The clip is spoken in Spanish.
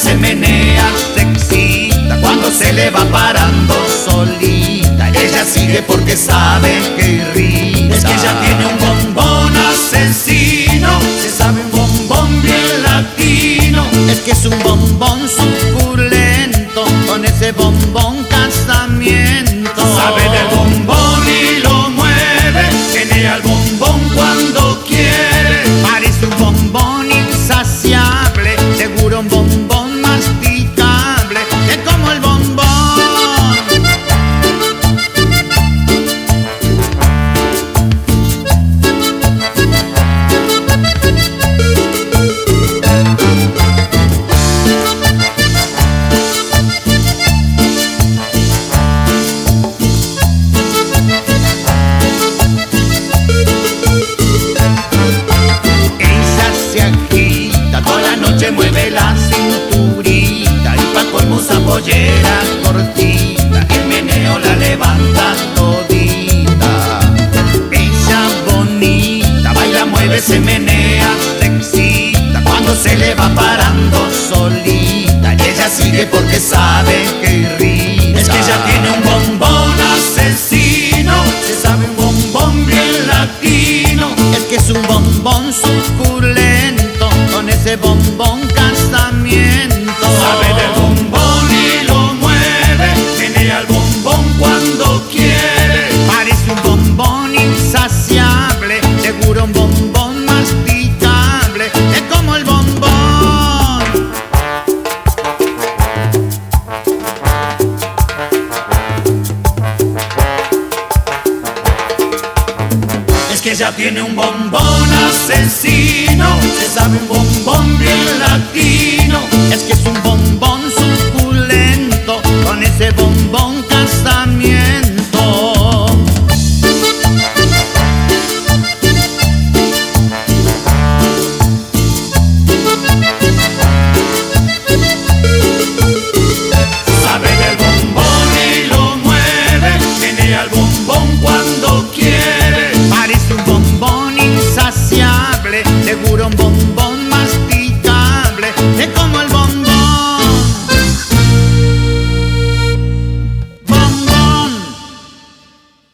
se menea, se excita cuando se le va parando solita. Ella sigue porque sabe que irrita. Es que ella tiene un bombón asesino, se sabe un bombón bien latino. Es que es un bombón suculento, con ese bombón casamiento. Sabe del bombón y lo mueve, menea el bombón cuando quiere. Parece un bombón insaciable, seguro un bombón masticable, es como el bombón. Mueve la cinturita y pa' colmo usa pollera cortita, el meneo la levanta todita. Ella bonita, baila, mueve, se menea, se excita cuando se le va parando solita. Y ella sigue porque sabe que irrita. Es que ella tiene un bombón asesino, se sabe un bombón bien latino. Es que es un bombón suculento, con ese bombón casamiento. Sabe del bombón y lo mueve, menea el bombón cuando quiere. Parece un bombón insaciable, seguro un bombón masticable, es como el bombón. Es que ella tiene un bombón asesino, se sabe un bombón bien latino. Es que